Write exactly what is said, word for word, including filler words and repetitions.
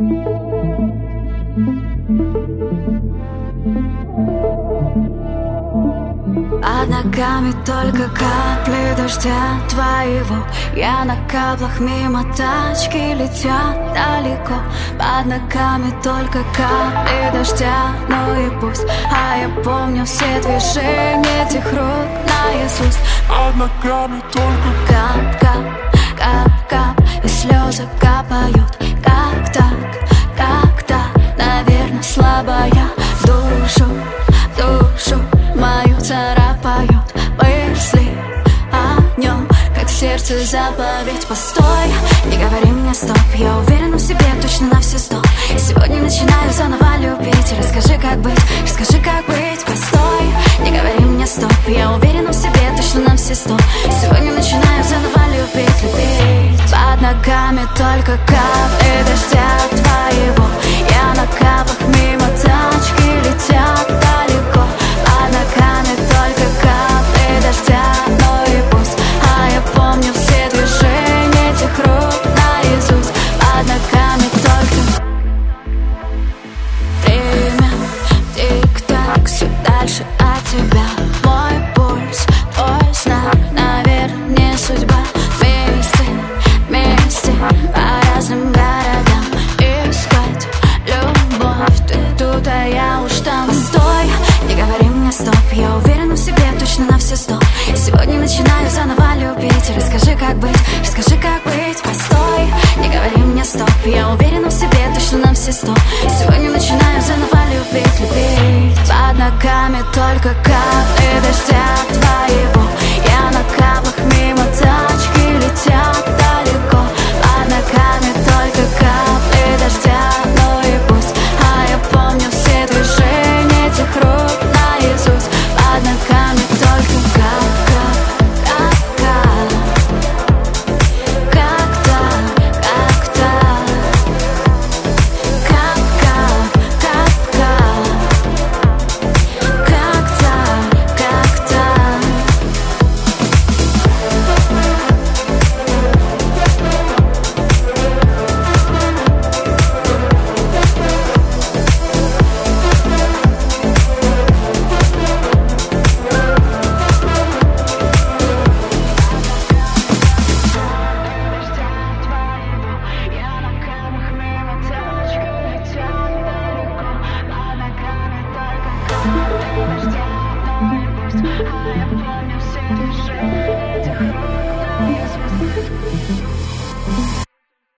Под ногами только капли дождя твоего. Я на каблах мимо тачки летят далеко. Под ногами только капли дождя, ну и пусть. А я помню все движения этих рук наизусть. Под ногами только кап, кап, кап, кап, и слезы капают. Как так, как так, наверное, слабая. Душу, душу мою царапают мысли о нем, как сердце заповедь. Постой, не говори мне стоп. Я уверена в себе точно на все сто. Сегодня начинаю заново любить. Расскажи, как быть, расскажи, как быть. Постой, не говори мне стоп. Я уверена в себе точно на все сто. Сегодня начинаю заново любить, любить. Под ногами только капли дождя твоего. Я на каплах мимо тачки летят далеко. Под ногами только капли дождя, ну и пусть. А я помню все движения этих рук наизусть. Под ногами только время, тик-так, все дальше от тебя. Мой пульс, твой знак, наверное, не судьба. Вместе, вместе, по разным городам искать любовь. Ты тут, а я уж там. Постой, не говори мне стоп. Я уверена в себе точно на все сто. Сегодня начинаю заново любить. Расскажи, как быть, расскажи, как быть. Постой, не говори мне стоп. Я уверена в себе точно на все сто. Сегодня начинаю заново любить, любить. Под ногами только капли дождя твоего.